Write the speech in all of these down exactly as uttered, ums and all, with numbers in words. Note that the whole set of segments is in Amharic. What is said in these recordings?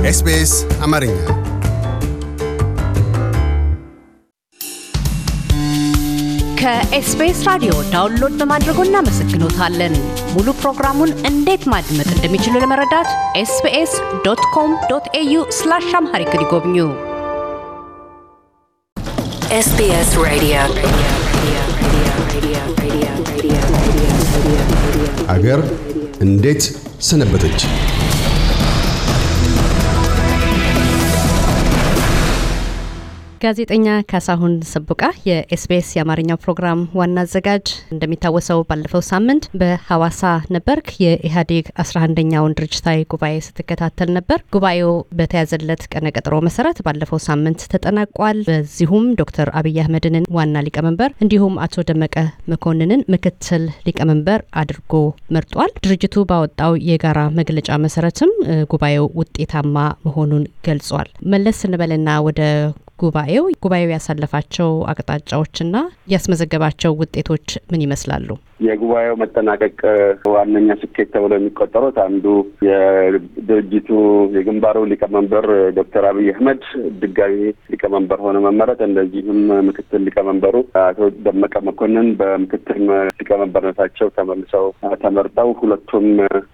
ኤስ ቢ ኤስ አማርኛ ከኤስቢኤስ ራዲዮ ዳውንሎድ በማድረጎ እናመሰግኖታለን። ሙሉ ፕሮግራሙን እንዴት ማድመጥ እንደሚችሉ ለመረዳት ኤስ ቢ ኤስ ዶት ኮም ዶት ኤ ዩ ስላሽ አምሃሪክ ይጎብኙ። ኤስ ቢ ኤስ Radio. አገር እንዴት ሰነበተች? ጋዜጠኛ ካሳሁን ሰቦቃ የኤስቢኤስ የአማርኛው ፕሮግራም ዋና አዘጋጅ፣ እንደሚታወሰው ባለፈው ሳምንት በሐዋሳ ነበርክ። የኢህአዴግ አስራ አንደኛውን ድርጅታዊ ጉባኤ ስትከታተል ነበር። ጉባኤው በተያዘለት ቀነ ቀጠሮ መሰረት ባለፈው ሳምንት ተጠናቋል። በዚሁም ዶክተር አብይ አህመድን ዋና ሊቀመንበር እንዲሁም አቶ ደመቀ መኮንንን ምክትል ሊቀመንበር አድርጎ መርጧል። ድርጅቱ ባወጣው የጋራ መግለጫ መሰረትም ጉባኤው ውጤታማ መሆኑን ገልጿል። መለስ እንበልና ወደ ጉባኤው ጉባኤው ያሳለፋቸው አቅጣጫዎችና ያስመዘገባቸው ውጤቶች ምን ይመስላሉ? የጉባኤው መጠናቀቅ ዋነኛ ስኬት ተብሎ የሚቆጠሩት አንዱ የድርጅቱ የግንባሩ ሊቀመንበር ዶክተር አብይ አህመድ ድጋሚ ሊቀመንበር ሆነ መመረጥ፣ እንደዚሁም ምክትል ሊቀመንበሩ አቶ ደመቀ መኮንን በምክትል ሊቀመንበርነታቸው ተመልሰው ተመርጠው ሁለቱም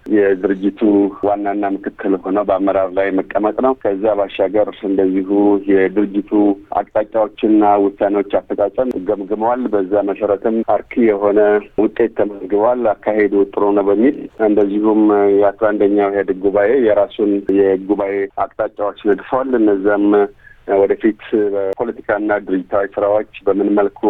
የድርጅቱ ዋናና ምክትል ሆነው በአመራር ላይ መቀመጥ ነው። ከዛ ባሻገር እንደዚሁ የድርጅቱ አቅጣጫዎችና ውሳኔዎች አፈጻጸም ገምግመዋል። በዛ መሰረትም አርኪ የሆነ ውጤት ተመዝግቧል። አካሄዱ ጥሩ ነው በሚል እንደዚሁም የአስራ አንደኛው ኢህአዴግ ጉባኤ የራሱን የጉባኤ አቅጣጫዎች ነድፈዋል። እነዛም ወደፊት በፖለቲካና ድርጅታዊ ስራዎች በምን መልኩ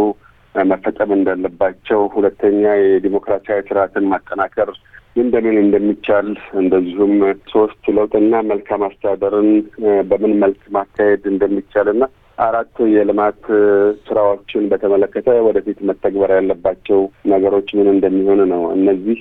መፈጸም እንዳለባቸው፣ ሁለተኛ የዲሞክራሲያዊ ስርዓትን ማጠናከር እንደምን እንደሚቻል፣ እንደዚሁም ሶስት ለውጥና መልካም አስተዳደርን በምን መልክ ማካሄድ እንደሚቻልና አራት የልማት ስራዎችን በተመለከተ ወደፊት መተግበር ያለባቸው ነገሮች ምን እንደሚሆኑ ነው። እነዚህ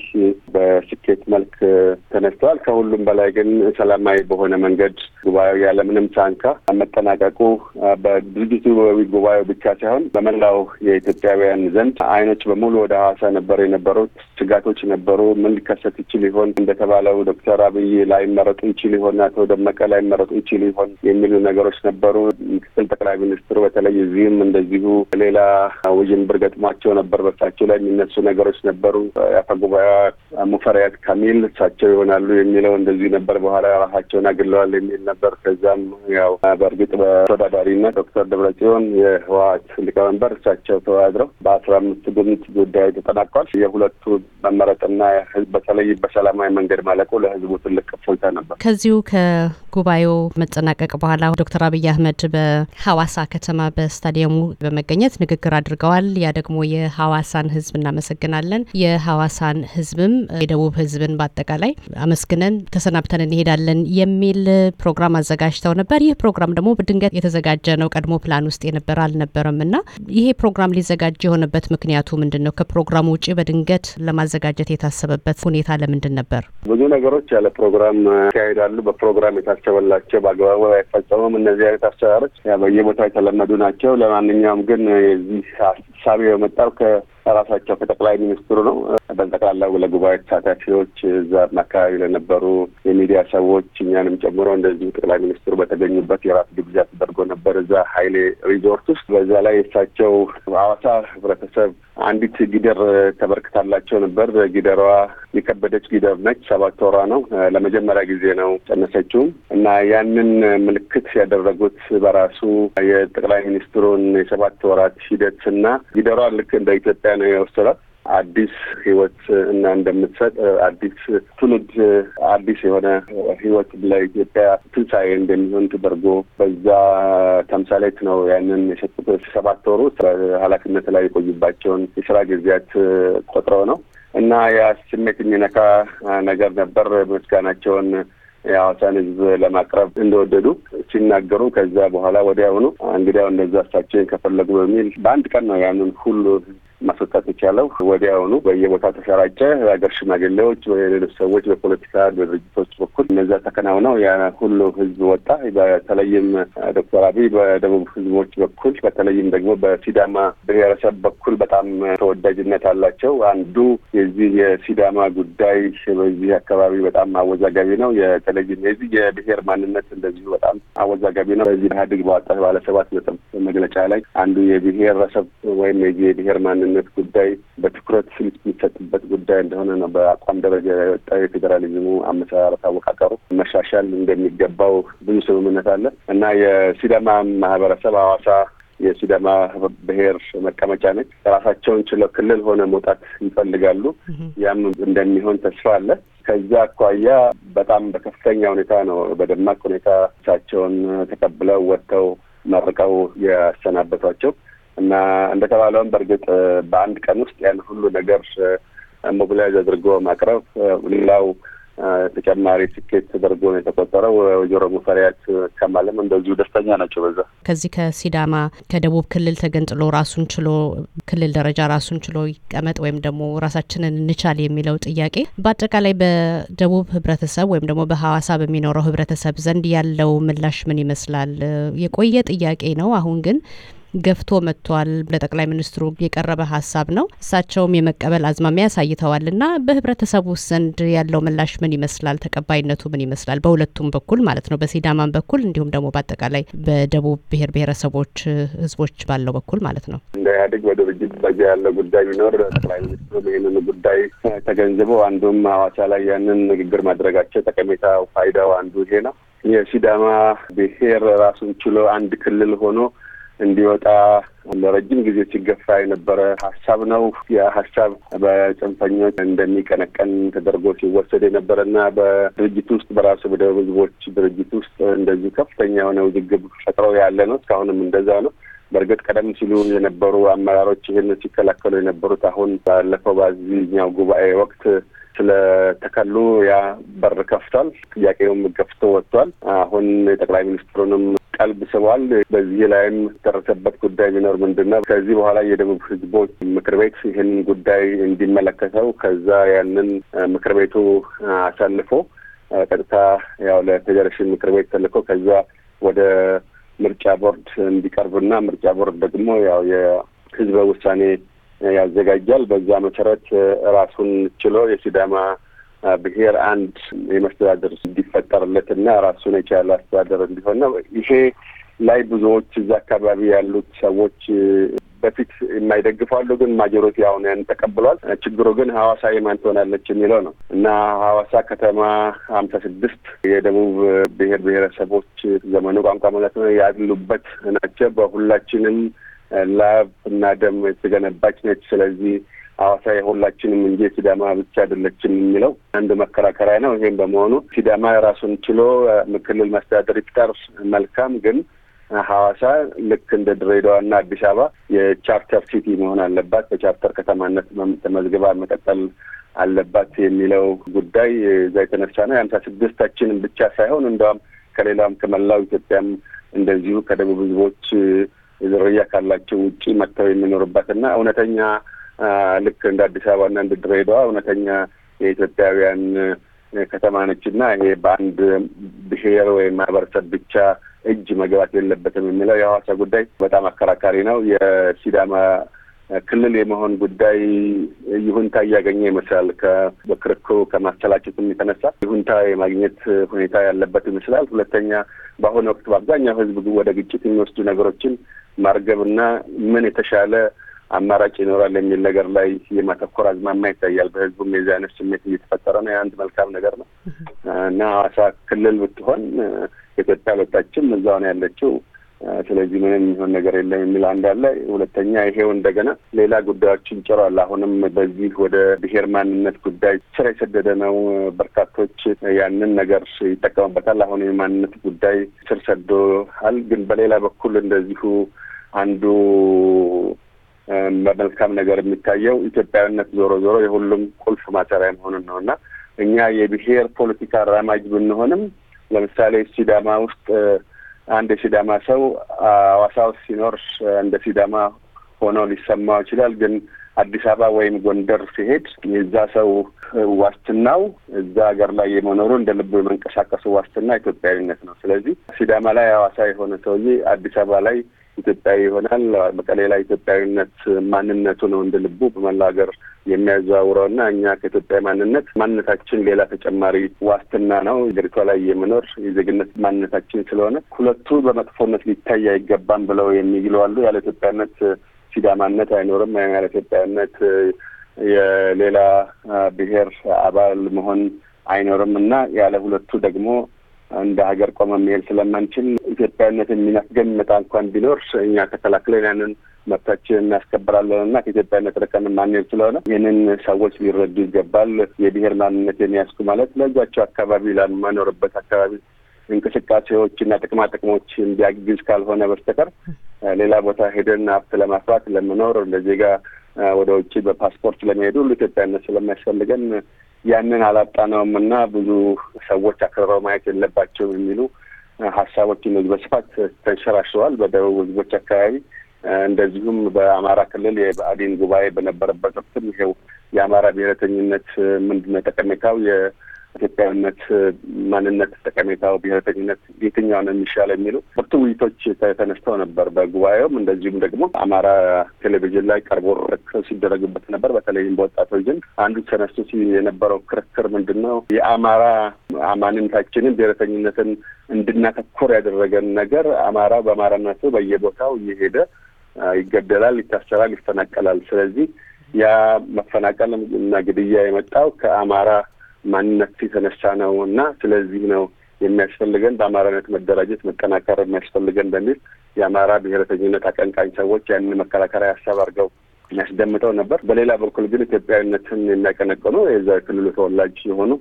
በስኬት መልክ ተነስተዋል። ከሁሉም በላይ ግን ሰላማዊ በሆነ መንገድ ጉባኤው ያለምንም ሳንካ መጠናቀቁ በድርጅቱ ጉባኤው ብቻ ሳይሆን በመላው የኢትዮጵያውያን ዘንድ አይኖች በሙሉ ወደ ሐዋሳ ነበር የነበሩት። ስጋቶች ነበሩ። ምን ሊከሰት ይችል ይሆን? እንደተባለው ዶክተር አብይ ላይ መረጡ ይችል ይሆን? አቶ ደመቀ ላይ መረጡ ይችል ይሆን? የሚሉ ነገሮች ነበሩ። ምክትል ጠቅላይ ሚኒስትሩ በተለይ እዚህም እንደዚሁ ሌላ ውዥንብር ገጥሟቸው ነበር። በእሳቸው ላይ የሚነሱ ነገሮች ነበሩ። የአፈ ጉባኤ ሙፈሪያት ካሚል እሳቸው ይሆናሉ የሚለው እንደዚህ ነበር። በኋላ ራሳቸውን አግለዋል የሚል ነበር። ከዛም ያው በእርግጥ በተወዳዳሪነት ዶክተር ደብረጽዮን የህወሓት ሊቀመንበር እሳቸው ተወዳድረው በአስራ አምስት ድምፅ ጉዳዩ ተጠናቋል። የሁለቱ መመረጥና ህዝብ በተለይ በሰላማዊ መንገድ ማለቁ ለህዝቡ ትልቅ እፎይታ ነበር። ከዚሁ ከጉባኤው መጠናቀቅ በኋላ ዶክተር አብይ አህመድ በሐዋሳ ከተማ በስታዲየሙ በመገኘት ንግግር አድርገዋል። ያ ደግሞ የሐዋሳን ህዝብ እናመሰግናለን፣ የሐዋሳን ህዝብም የደቡብ ህዝብን በአጠቃላይ አመስግነን ተሰናብተን እንሄዳለን የሚል ፕሮግራም አዘጋጅተው ነበር። ይህ ፕሮግራም ደግሞ በድንገት የተዘጋጀ ነው። ቀድሞ ፕላን ውስጥ የነበረ አልነበረም እና ይሄ ፕሮግራም ሊዘጋጅ የሆነበት ምክንያቱ ምንድን ነው? ከፕሮግራሙ ውጪ በድንገት ለማዘጋጀት የታሰበበት ሁኔታ ለምንድን ነበር? ብዙ ነገሮች ያለ ፕሮግራም ያካሄዳሉ። በፕሮግራም የታሰበላቸው በአግባቡ አይፈጸሙም። እነዚህ አይነት አሰራሮች በየቦታው የተለመዱ ናቸው። ለማንኛውም ግን የዚህ ሀሳብ የመጣው ከራሳቸው ከጠቅላይ ሚኒስትሩ ነው። በጠቅላላው ለጉባኤ ተሳታፊዎች፣ እዛ አካባቢ ለነበሩ የሚዲያ ሰዎች እኛንም ጨምሮ እንደዚሁ ጠቅላይ ሚኒስትሩ በተገኙበት የራት ግብዣ ተደርጎ ነበር እዛ ሀይሌ ሪዞርት ውስጥ። በዛ ላይ እሳቸው ሐዋሳ ህብረተሰብ አንዲት ጊደር ተበርክታላቸው ነበር። ጊደሯ የከበደች ጊደር ነች። ሰባት ወሯ ነው። ለመጀመሪያ ጊዜ ነው ጸነሰችውም እና ያንን ምልክት ያደረጉት በራሱ የጠቅላይ ሚኒስትሩን የሰባት ወራት ሂደትና ጊደሯ ልክ እንደ ኢትዮጵያ ነው የወሰዳት አዲስ ህይወት እና እንደምትሰጥ አዲስ ትውልድ አዲስ የሆነ ህይወት ለኢትዮጵያ ትንሣኤ እንደሚሆን ተደርጎ በዛ ተምሳሌት ነው ያንን የሰጡት። ሰባት ወሩ ኃላፊነት ላይ የቆዩባቸውን የስራ ጊዜያት ቆጥረው ነው እና ያ ስሜት የሚነካ ነገር ነበር። ምስጋናቸውን የሐዋሳን ህዝብ ለማቅረብ እንደወደዱ ሲናገሩ ከዛ በኋላ ወዲያውኑ እንግዲያው እንደዛ እሳቸውን ከፈለጉ በሚል በአንድ ቀን ነው ያንን ሁሉ ማስወጣት የቻለው ወዲያውኑ በየቦታው ተሰራጨ። ሀገር ሽማግሌዎች ወይ ሌሎች ሰዎች በፖለቲካ ድርጅቶች በኩል እነዛ ተከናውነው ያ ሁሉ ህዝብ ወጣ። በተለይም ዶክተር አብይ በደቡብ ህዝቦች በኩል በተለይም ደግሞ በሲዳማ ብሔረሰብ በኩል በጣም ተወዳጅነት አላቸው። አንዱ የዚህ የሲዳማ ጉዳይ በዚህ አካባቢ በጣም አወዛጋቢ ነው። የተለይም የዚህ የብሔር ማንነት እንደዚሁ በጣም አወዛጋቢ ነው። በዚህ ኢህአዴግ ባወጣ ባለ ሰባት ነጥብ መግለጫ ላይ አንዱ የብሔረሰብ ወይም የብሔር ማንነት ጉዳይ በትኩረት የሚሰጥበት ጉዳይ እንደሆነ ነው በአቋም ደረጃ የወጣ የፌዴራሊዝሙ አመሰራረት አወቃቀሩ መሻሻል እንደሚገባው ብዙ ስምምነት አለ እና የሲዳማ ማህበረሰብ ሐዋሳ የሲዳማ ብሔር መቀመጫ ነች። ራሳቸውን ችለው ክልል ሆነ መውጣት ይፈልጋሉ። ያም እንደሚሆን ተስፋ አለ። ከዛ አኳያ በጣም በከፍተኛ ሁኔታ ነው በደማቅ ሁኔታ እሳቸውን ተቀብለው ወጥተው መርቀው ያሰናበቷቸው እና እንደተባለውም በእርግጥ በአንድ ቀን ውስጥ ያን ሁሉ ነገር ሞቢላይዝ አድርጎ ማቅረብ ሌላው ተጨማሪ ስኬት ተደርጎ ነው የተቆጠረው። ወይዘሮ ሙፈሪያት ከማለም እንደዚሁ ደስተኛ ናቸው። በዛ ከዚህ ከሲዳማ ከደቡብ ክልል ተገንጥሎ ራሱን ችሎ ክልል ደረጃ ራሱን ችሎ ይቀመጥ ወይም ደግሞ ራሳችንን እንቻል የሚለው ጥያቄ በአጠቃላይ በደቡብ ህብረተሰብ ወይም ደግሞ በሐዋሳ በሚኖረው ህብረተሰብ ዘንድ ያለው ምላሽ ምን ይመስላል? የቆየ ጥያቄ ነው። አሁን ግን ገፍቶ መጥቷል። ለጠቅላይ ሚኒስትሩ የቀረበ ሀሳብ ነው። እሳቸውም የመቀበል አዝማሚያ ያሳይተዋልና በህብረተሰቡ ዘንድ ያለው ምላሽ ምን ይመስላል? ተቀባይነቱ ምን ይመስላል? በሁለቱም በኩል ማለት ነው፣ በሲዳማም በኩል እንዲሁም ደግሞ በአጠቃላይ በደቡብ ብሔር ብሔረሰቦች ህዝቦች ባለው በኩል ማለት ነው። እንደ ኢህአዴግ በድርጅት ደረጃ ያለው ጉዳይ ቢኖር ጠቅላይ ሚኒስትሩ ይህንን ጉዳይ ተገንዝበው አንዱም ሐዋሳ ላይ ያንን ንግግር ማድረጋቸው ጠቀሜታው ፋይዳው አንዱ ይሄ ነው። የሲዳማ ብሔር ራሱን ችሎ አንድ ክልል ሆኖ እንዲወጣ ለረጅም ጊዜ ሲገፋ የነበረ ሀሳብ ነው። ያ ሀሳብ በጽንፈኞች እንደሚቀነቀን ተደርጎ ሲወሰድ የነበረና በድርጅት ውስጥ በራሱ በደቡብ ህዝቦች ድርጅት ውስጥ እንደዚህ ከፍተኛ የሆነ ውዝግብ ፈጥረው ያለ ነው። እስካሁንም እንደዛ ነው። በእርግጥ ቀደም ሲሉ የነበሩ አመራሮች ይህን ሲከላከሉ የነበሩት አሁን ባለፈው በዚህኛው ጉባኤ ወቅት ስለተከሉ ያ በር ከፍቷል። ጥያቄውም ገፍቶ ወጥቷል። አሁን የጠቅላይ ሚኒስትሩንም ቀልብ ስቧል። በዚህ ላይም የተደረሰበት ጉዳይ ቢኖር ምንድነው ከዚህ በኋላ የደቡብ ህዝቦች ምክር ቤት ይህንን ጉዳይ እንዲመለከተው ከዛ ያንን ምክር ቤቱ አሳልፎ ቀጥታ ያው ለፌዴሬሽን ምክር ቤት ተልኮ ከዛ ወደ ምርጫ ቦርድ እንዲቀርብና ምርጫ ቦርድ ደግሞ ያው የህዝበ ውሳኔ ያዘጋጃል። በዛ መሰረት ራሱን ችሎ የሲዳማ ብሔር አንድ የመስተዳደር እንዲፈጠርለትና ራሱን የቻለ አስተዳደር እንዲሆን ነው። ይሄ ላይ ብዙዎች እዛ አካባቢ ያሉት ሰዎች በፊት የማይደግፋሉ፣ ግን ማጆሪቲ አሁን ያን ተቀብሏል። ችግሩ ግን ሐዋሳ የማን ትሆናለች የሚለው ነው እና ሐዋሳ ከተማ ሀምሳ ስድስት የደቡብ ብሔር ብሔረሰቦች ዘመኑ ቋንቋ ማለት ነው ያሉበት ናቸው። በሁላችንም ላብ እና ደም የተገነባች ነች። ስለዚህ ሐዋሳ የሁላችንም እንጂ ሲዳማ ብቻ አይደለችም የሚለው አንዱ መከራከሪያ ነው። ይሄም በመሆኑ ሲዳማ ራሱን ችሎ ክልል መስተዳድር ይፍጠር መልካም፣ ግን ሐዋሳ ልክ እንደ ድሬዳዋና አዲስ አበባ የቻርተር ሲቲ መሆን አለባት፣ በቻርተር ከተማነት ተመዝግባ መቀጠል አለባት የሚለው ጉዳይ እዛ የተነሳ ነው። የሀምሳ ስድስታችንም ብቻ ሳይሆን እንደውም ከሌላም ከመላው ኢትዮጵያም እንደዚሁ ከደቡብ ህዝቦች ዝርያ ካላቸው ውጪ መጥተው የሚኖሩባትና እውነተኛ ልክ እንደ አዲስ አበባና እንደ ድሬዳዋ እውነተኛ የኢትዮጵያውያን ከተማ ነችና ይሄ በአንድ ብሔር ወይም ማህበረሰብ ብቻ እጅ መግባት የለበትም የሚለው የሐዋሳ ጉዳይ በጣም አከራካሪ ነው። የሲዳማ ክልል የመሆን ጉዳይ ይሁንታ እያገኘ ይመስላል። በክርክሩ ከማስተላቸትም የተነሳ ይሁንታ የማግኘት ሁኔታ ያለበት ይመስላል። ሁለተኛ በአሁኑ ወቅት በአብዛኛው ህዝብ ወደ ግጭት የሚወስዱ ነገሮችን ማርገብና ምን የተሻለ አማራጭ ይኖራል የሚል ነገር ላይ የማተኮር አዝማሚያ ይታያል። በህዝቡም የዚህ አይነት ስሜት እየተፈጠረ ነው። የአንድ መልካም ነገር ነው እና ሐዋሳ ክልል ብትሆን ኢትዮጵያ ሁለታችም እዛው ነው ያለችው። ስለዚህ ምንም የሚሆን ነገር የለም የሚል አንድ አለ። ሁለተኛ ይሄው እንደገና ሌላ ጉዳዮችን ጭሯል። አሁንም በዚህ ወደ ብሔር ማንነት ጉዳይ ስር የሰደደ ነው። በርካቶች ያንን ነገር ይጠቀሙበታል። አሁን የማንነት ጉዳይ ስር ሰዶሃል። ግን በሌላ በኩል እንደዚሁ አንዱ በመልካም ነገር የሚታየው ኢትዮጵያዊነት ዞሮ ዞሮ የሁሉም ቁልፍ ማሰሪያ መሆኑን ነው እና እኛ የብሔር ፖለቲካ አራማጅ ብንሆንም ለምሳሌ ሲዳማ ውስጥ አንድ የሲዳማ ሰው ሐዋሳ ውስጥ ሲኖር እንደ ሲዳማ ሆኖ ሊሰማው ይችላል። ግን አዲስ አበባ ወይም ጎንደር ሲሄድ የዛ ሰው ዋስትናው እዛ ሀገር ላይ የመኖሩ እንደ ልቡ የመንቀሳቀሱ ዋስትና ኢትዮጵያዊነት ነው። ስለዚህ ሲዳማ ላይ ሐዋሳ የሆነ ሰውዬ አዲስ አበባ ላይ ኢትዮጵያዊ ይሆናል። መቀሌ ላይ ኢትዮጵያዊነት ማንነቱ ነው እንደ ልቡ በመላ ሀገር የሚያዘዋውረውና እኛ ከኢትዮጵያ ማንነት ማንነታችን ሌላ ተጨማሪ ዋስትና ነው ሀገሪቷ ላይ የመኖር የዜግነት ማንነታችን ስለሆነ ሁለቱ በመጥፎነት ሊታይ አይገባም ብለው የሚሉ አሉ። ያለ ኢትዮጵያነት ሲዳማነት አይኖርም። ያለ ኢትዮጵያነት የሌላ ብሔር አባል መሆን አይኖርም እና ያለ ሁለቱ ደግሞ እንደ ሀገር ቆመ መሄድ ስለማንችል ኢትዮጵያነት የሚናፍገን መጣ እንኳን ቢኖር እኛ ተከላክለን ያንን መብታችንን እናስከብራለን እና ከኢትዮጵያነት ርቀን ማንሄድ ስለሆነ ይህንን ሰዎች ሊረዱ ይገባል። የብሔር ማንነት የሚያስኩ ማለት ለዛቸው አካባቢ ለማኖርበት አካባቢ እንቅስቃሴዎች እና ጥቅማ ጥቅሞች እንዲያግዝ ካልሆነ በስተቀር ሌላ ቦታ ሄደን ሀብት ለማፍራት ለመኖር ለዜጋ ወደ ውጭ በፓስፖርት ለመሄዱ ኢትዮጵያነት ስለማያስፈልገን ያንን አላጣነውም እና ብዙ ሰዎች አክብረው ማየት የለባቸውም የሚሉ ሀሳቦችን በስፋት ተንሸራሽረዋል በደቡብ ህዝቦች አካባቢ። እንደዚሁም በአማራ ክልል የብአዴን ጉባኤ በነበረበት ወቅትም ይሄው የአማራ ብሔረተኝነት ምንድነው ጠቀሜታው፣ የኢትዮጵያዊነት ማንነት ጠቀሜታው፣ ብሔረተኝነት የትኛው ነው የሚሻለው የሚሉ ብርቱ ውይይቶች ተነስተው ነበር በጉባኤውም። እንደዚሁም ደግሞ አማራ ቴሌቪዥን ላይ ቀርቦ ክርክር ሲደረግበት ነበር። በተለይም በወጣቶች ዘንድ አንዱ ተነስቶ የነበረው ክርክር ምንድነው የአማራ ማንነታችንን ብሔረተኝነትን እንድናተኮር ያደረገን ነገር አማራ በአማራነቱ በየቦታው እየሄደ ይገደላል፣ ይታሰራል፣ ይፈናቀላል። ስለዚህ ያ መፈናቀል እና ግድያ የመጣው ከአማራ ማንነት የተነሳ ነው እና ስለዚህ ነው የሚያስፈልገን በአማራነት መደራጀት መጠናከር የሚያስፈልገን በሚል የአማራ ብሔረተኝነት አቀንቃኝ ሰዎች ያንን መከራከሪያ ሀሳብ አድርገው ያስደምጠው ነበር። በሌላ በኩል ግን ኢትዮጵያዊነትን የሚያቀነቅኑ የዛ ክልሉ ተወላጅ የሆኑ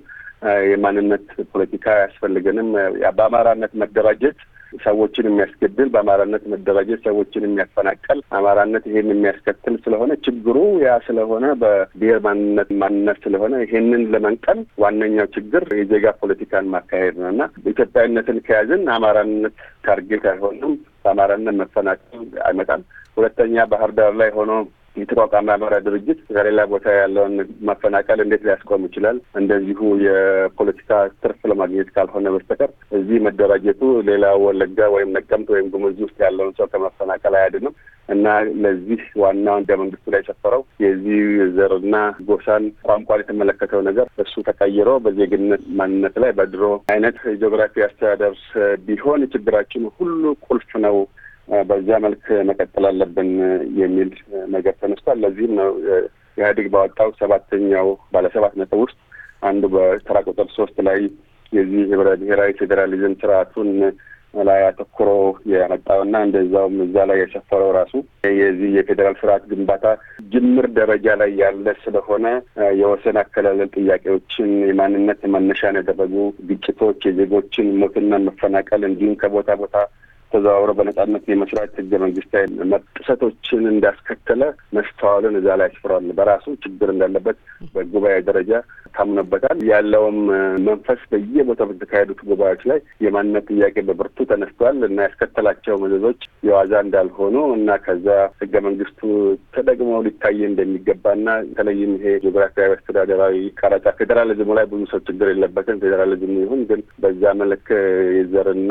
የማንነት ፖለቲካ ያስፈልገንም በአማራነት መደራጀት ሰዎችን የሚያስገድል፣ በአማራነት መደራጀት ሰዎችን የሚያፈናቀል፣ አማራነት ይሄን የሚያስከትል ስለሆነ ችግሩ ያ ስለሆነ በብሔር ማንነት ማንነት ስለሆነ ይሄንን ለመንቀል ዋነኛው ችግር የዜጋ ፖለቲካን ማካሄድ ነው እና ኢትዮጵያዊነትን ከያዝን አማራነት ታርጌት አይሆንም፣ በአማራነት መፈናቀል አይመጣም። ሁለተኛ ባህር ዳር ላይ ሆኖ የተቋቋመ አማራ ድርጅት ከሌላ ቦታ ያለውን ማፈናቀል እንዴት ሊያስቆም ይችላል? እንደዚሁ የፖለቲካ ትርፍ ለማግኘት ካልሆነ በስተቀር እዚህ መደራጀቱ ሌላ ወለጋ ወይም ነቀምት ወይም ጉሙዝ ውስጥ ያለውን ሰው ከማፈናቀል አያድንም እና ለዚህ ዋናው እንደ መንግስቱ ላይ ሰፈረው የዚህ ዘርና ጎሳን ቋንቋን የተመለከተው ነገር እሱ ተቀይሮ በዜግነት ማንነት ላይ በድሮ አይነት ጂኦግራፊ አስተዳደር ቢሆን ችግራችን ሁሉ ቁልፍ ነው፣ በዛ መልክ መቀጠል አለብን የሚል ነገር ተነስቷል። ለዚህም ነው ኢህአዴግ ባወጣው ሰባተኛው ባለ ሰባት ነጥብ ውስጥ አንዱ በተራ ቁጥር ሶስት ላይ የዚህ ህብረ ብሔራዊ ፌዴራሊዝም ስርዓቱን ላይ አተኩሮ ያመጣውና እንደዛውም እዛ ላይ የሰፈረው ራሱ የዚህ የፌዴራል ስርዓት ግንባታ ጅምር ደረጃ ላይ ያለ ስለሆነ የወሰን አከላለል ጥያቄዎችን የማንነት መነሻን ያደረጉ ግጭቶች፣ የዜጎችን ሞትና መፈናቀል እንዲሁም ከቦታ ቦታ ተዘዋውሮ በነጻነት የመስራት ህገ መንግስታዊ መጥሰቶችን እንዳስከተለ መስተዋልን እዛ ላይ አስፍሯል። በራሱ ችግር እንዳለበት በጉባኤ ደረጃ ታምኖበታል። ያለውም መንፈስ በየቦታው በተካሄዱት ጉባኤዎች ላይ የማንነት ጥያቄ በብርቱ ተነስቷል እና ያስከተላቸው መዘዞች የዋዛ እንዳልሆኑ እና ከዛ ህገ መንግስቱ ተደግመው ሊታይ እንደሚገባና በተለይም ይሄ ጂኦግራፊያዊ አስተዳደራዊ ቀረጻ ፌዴራሊዝሙ ላይ ብዙ ሰው ችግር የለበትም። ፌዴራሊዝሙ ይሁን ግን በዛ መልክ የዘርና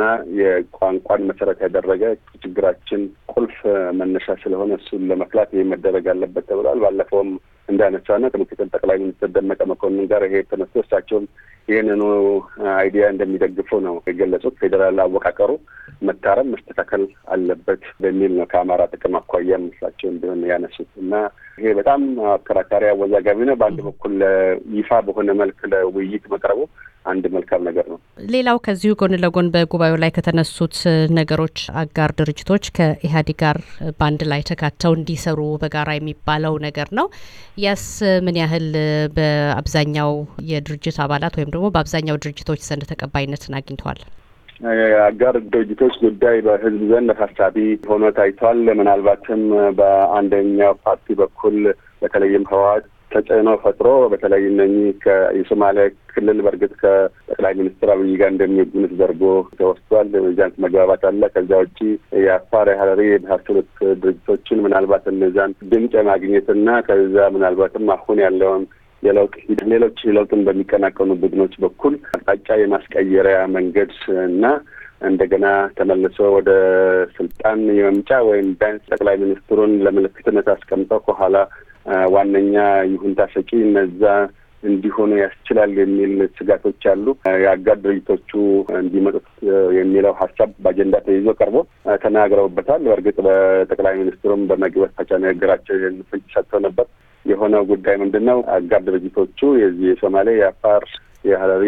የቋንቋን መሰረት ያደረገ ችግራችን ቁልፍ መነሻ ስለሆነ እሱን ለመክላት ይሄ መደረግ አለበት ተብሏል። ባለፈውም እንዳነሳና ከምክትል ጠቅላይ ሚኒስትር ደመቀ መኮንን ጋር ይሄ ተነስቶ እሳቸውም ይህንኑ አይዲያ እንደሚደግፉ ነው የገለጹት። ፌዴራል አወቃቀሩ መታረም መስተካከል አለበት በሚል ነው ከአማራ ጥቅም አኳያ እሳቸው እንደሆነ ያነሱት እና ይሄ በጣም አከራካሪ አወዛጋቢ ነው። በአንድ በኩል ይፋ በሆነ መልክ ለውይይት መቅረቡ አንድ መልካም ነገር ነው። ሌላው ከዚሁ ጎን ለጎን በጉባኤው ላይ ከተነሱት ነገሮች አጋር ድርጅቶች ከኢህአዴግ ጋር በአንድ ላይ ተካተው እንዲሰሩ በጋራ የሚባለው ነገር ነው። ያስ ምን ያህል በአብዛኛው የድርጅት አባላት ወይም ደግሞ በአብዛኛው ድርጅቶች ዘንድ ተቀባይነትን አግኝቷል? አጋር ድርጅቶች ጉዳይ በህዝብ ዘንድ ሀሳቢ ሆኖ ታይቷል። ምናልባትም በአንደኛው ፓርቲ በኩል በተለይም ህወሓት ተጽዕኖ ፈጥሮ በተለይ እነኚህ ከሶማሊያ ክልል በርግጥ ከጠቅላይ ሚኒስትር አብይ ጋር እንደሚገኙት ደርጎ ተወስቷል። በዚያን መግባባት አለ። ከዛ ውጪ የአፋር ሀረሪ የባህርቱት ድርጅቶችን ምናልባት እነዛን ድምጽ ማግኘትና ከዛ ምናልባትም አሁን ያለውን የለውጥ ሌሎች ለውጥን በሚቀናቀኑ ቡድኖች በኩል አቅጣጫ የማስቀየሪያ መንገድ እና እንደገና ተመልሶ ወደ ስልጣን የመምጫ ወይም ቢያንስ ጠቅላይ ሚኒስትሩን ለምልክትነት አስቀምጠው ከኋላ ዋነኛ ይሁንታ ሰጪ እነዛ እንዲሆኑ ያስችላል የሚል ስጋቶች አሉ። የአጋር ድርጅቶቹ እንዲመጡት የሚለው ሀሳብ በአጀንዳ ተይዞ ቀርቦ ተናግረውበታል። በእርግጥ በጠቅላይ ሚኒስትሩም በመግለጫ ንግግራቸው ይህን ፍንጭ ሰጥተው ነበር። የሆነው ጉዳይ ምንድነው? አጋር ድርጅቶቹ የዚህ የሶማሌ፣ የአፋር፣ የሀረሪ፣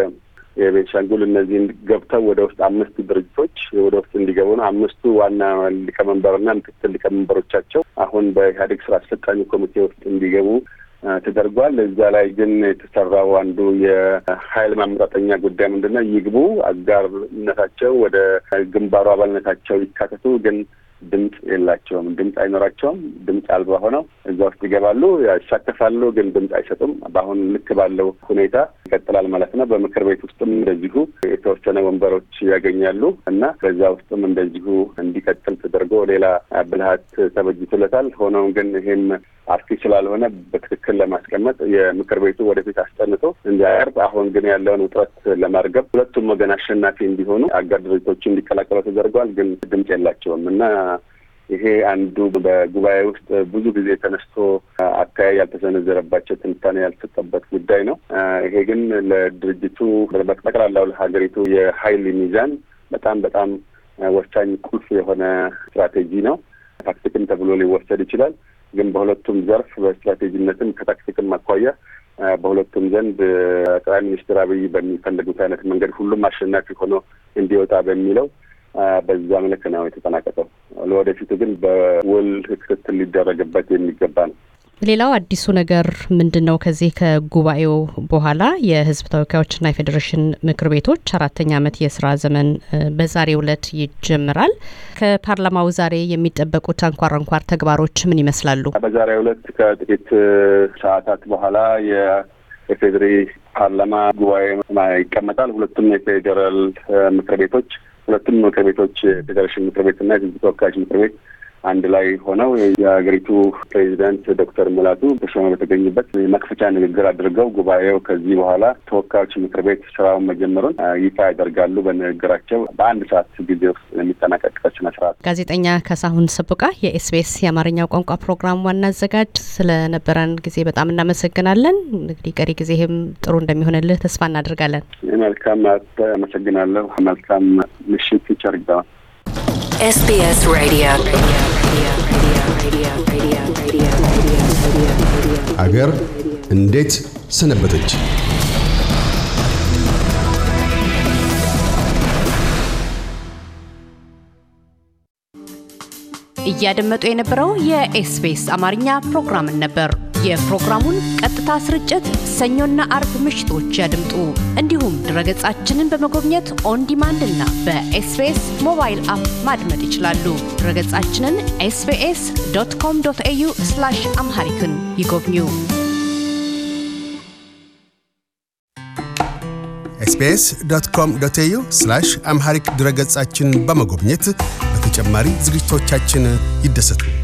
የቤንሻንጉል እነዚህን ገብተው ወደ ውስጥ አምስት ድርጅቶች ወደ ውስጥ እንዲገቡ ነው። አምስቱ ዋና ሊቀመንበርና ምክትል ሊቀመንበሮቻቸው አሁን በኢህአዴግ ስራ አስፈጻሚ ኮሚቴ ውስጥ እንዲገቡ ተደርጓል። እዛ ላይ ግን የተሰራው አንዱ የኃይል ማመጣጠኛ ጉዳይ ምንድነው? ይግቡ፣ አጋርነታቸው ወደ ግንባሩ አባልነታቸው ይካተቱ፣ ግን ድምጽ የላቸውም፣ ድምጽ አይኖራቸውም። ድምጽ አልባ ሆነው እዛ ውስጥ ይገባሉ፣ ያሳተፋሉ፣ ግን ድምጽ አይሰጡም። በአሁን ልክ ባለው ሁኔታ ይቀጥላል ማለት ነው። በምክር ቤት ውስጥም እንደዚሁ የተወሰነ ወንበሮች ያገኛሉ እና በዛ ውስጥም እንደዚሁ እንዲቀጥል ተደርጎ ሌላ ብልሃት ተበጅቶለታል። ሆኖም ግን ይሄም አርኪ ስላልሆነ በትክክል ለማስቀመጥ የምክር ቤቱ ወደፊት አስጠንቶ እንዲያቀርብ፣ አሁን ግን ያለውን ውጥረት ለማርገብ ሁለቱም ወገን አሸናፊ እንዲሆኑ አጋር ድርጅቶቹ እንዲቀላቀሉ ተደርጓል። ግን ድምጽ የላቸውም እና ይሄ አንዱ በጉባኤ ውስጥ ብዙ ጊዜ ተነስቶ አካባቢ ያልተሰነዘረባቸው ትንታኔ ያልተሰጠበት ጉዳይ ነው። ይሄ ግን ለድርጅቱ በጠቅላላው ለሀገሪቱ የኃይል ሚዛን በጣም በጣም ወሳኝ ቁልፍ የሆነ ስትራቴጂ ነው። ታክቲክም ተብሎ ሊወሰድ ይችላል። ግን በሁለቱም ዘርፍ በስትራቴጂነትም ከታክቲክም አኳያ በሁለቱም ዘንድ ጠቅላይ ሚኒስትር አብይ በሚፈልጉት አይነት መንገድ ሁሉም አሸናፊ ሆኖ እንዲወጣ በሚለው በዛ መልክ ነው የተጠናቀቀው። ለወደፊቱ ግን በውል ክትትል ሊደረግበት የሚገባ ነው። ሌላው አዲሱ ነገር ምንድነው? ከዚህ ከጉባኤው በኋላ የህዝብ ተወካዮችና የፌዴሬሽን ምክር ቤቶች አራተኛ ዓመት የስራ ዘመን በዛሬው ዕለት ይጀምራል። ከፓርላማው ዛሬ የሚጠበቁት አንኳር አንኳር ተግባሮች ምን ይመስላሉ? በዛሬው ዕለት ከጥቂት ሰዓታት በኋላ የፌዴሪ ፓርላማ ጉባኤ ይቀመጣል። ሁለቱም የፌዴራል ምክር ቤቶች ሁለቱም ምክር ቤቶች የፌዴሬሽን ምክር ቤትና የህዝብ ተወካዮች ምክር ቤት አንድ ላይ ሆነው የሀገሪቱ ፕሬዚዳንት ዶክተር ሙላቱ ተሾመ በተገኙበት የመክፈቻ ንግግር አድርገው ጉባኤው ከዚህ በኋላ ተወካዮች ምክር ቤት ስራውን መጀመሩን ይፋ ያደርጋሉ። በንግግራቸው በአንድ ሰዓት ጊዜ ውስጥ የሚጠናቀቅ ስነ ስርዓት። ጋዜጠኛ ካሳሁን ሰቦቃ የኤስቢኤስ የአማርኛው ቋንቋ ፕሮግራም ዋና አዘጋጅ፣ ስለነበረን ጊዜ በጣም እናመሰግናለን። እንግዲህ ቀሪ ጊዜህም ጥሩ እንደሚሆንልህ ተስፋ እናደርጋለን። መልካም አመሰግናለሁ። መልካም ምሽት ይቸርጋል። S B S Radio. አገር እንዴት ሰነበተች? እያደመጡ የነበረው የኤስቢኤስ አማርኛ ፕሮግራምን ነበር። የፕሮግራሙን ቀጥታ ስርጭት ሰኞና አርብ ምሽቶች ያድምጡ። እንዲሁም ድረገጻችንን በመጎብኘት ኦን ዲማንድ እና በኤስቢኤስ ሞባይል አፕ ማድመጥ ይችላሉ። ድረገጻችንን ኤስ ቢ ኤስ ዶት ኮም ዶት ኤ ዩ ስላሽ አምሃሪክን ይጎብኙ። ኤስ ቢ ኤስ ዶት ኮም ዶት ኤ ዩ ስላሽ አምሃሪክ ድረገጻችንን በመጎብኘት በተጨማሪ ዝግጅቶቻችን ይደሰቱ።